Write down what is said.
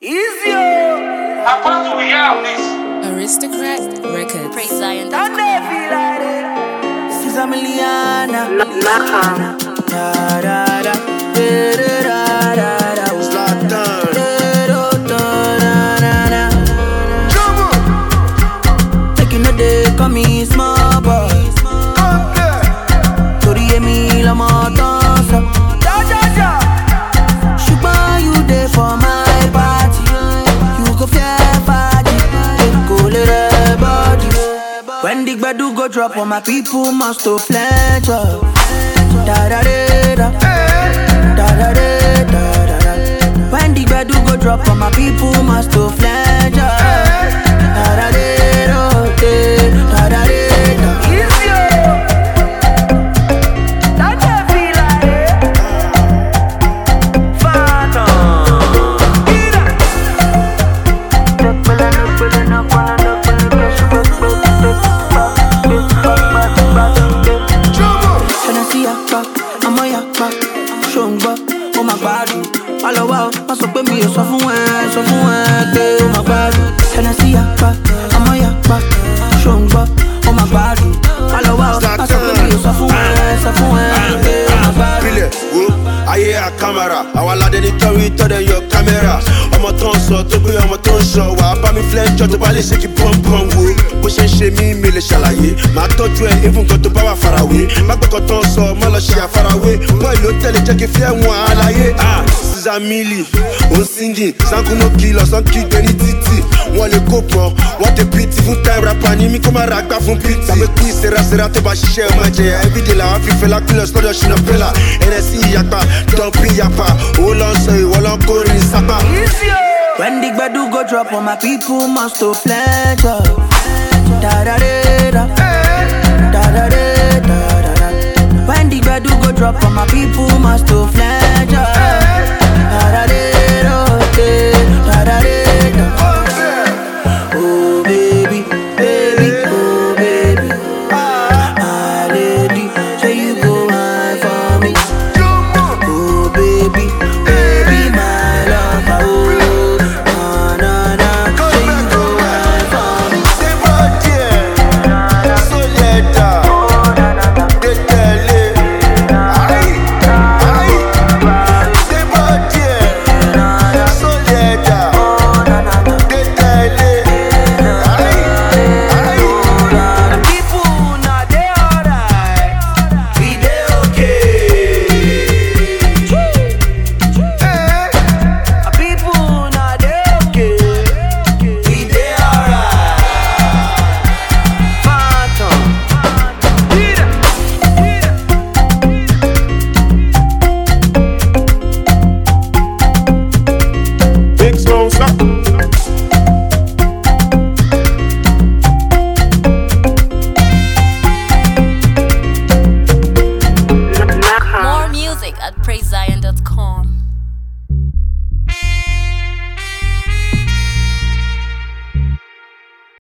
Easy. How far do we have this? Aristocrat Records. Praise Zion. Don't they feel like it? This is a Miliana. Da da da. Da da da da. Zlatan. Taking a day, come me small boy. Tori emi la matanza. Shuba you there for my party. You go fair party. Go let everybody. When the gbadu go drop on my people must to pledge up. Da da da da. Da da da da da. When the gbadu go drop on my people must to pledge up. Da da da da da da da. Wọ́n sọ pé mi ò sọ fún ẹ pé ó máa gbádùn. Hennessy yapa, àmọ́ yapa, ṣó ń gbọ́, ó máa gbádùn. Wọ́n sọ pé mi ò sọ fún ẹ pé ó máa gbádùn. Bílẹ̀ wo ayé àkàmàrà, àwọn aládé ní tọ́rí tọ́dẹ̀ yọ kámẹ́rà. Ọmọ tó ń sọ tó gbé ọmọ tó ń sọ, wà á bá mi flẹ́jọ́ tó bá lè ṣe kí pọ́npọ́n wo. Bó ṣe ń ṣe mí mi lè ṣàlàyé, màá tọ́jú ẹ even kan tó bá wà farawé. Má gbọ́kọ̀ tó ń sọ, má lọ ṣe àfarawé. Bọ́ọ̀lù ló tẹ̀lé jẹ́ kí fẹ́ wọn àlàyé. Zamili, on singing, Sankuno killer, sans kid any titi. Wọ́n lè kó pọ̀, wọ́n tẹ pìtì fún time rapper ní mi kó má ra gbà fún pìtì. Tàbí kú ìsera tó bá ṣiṣẹ́ ọmọ jẹ̀yà. Everyday làwọn fi fẹ́ lákúlọ̀ lọ́dọ̀ ṣìnà fẹ́lá. NSC yapa, dọ́ǹpì yapa, owó lọ sọ ìwọ lọ kó rí sápá. When the gbadu go drop on my people must to pledge up. Da da da da. Da da da da. When the gbadu go drop on my people must to pledge up. Da da da.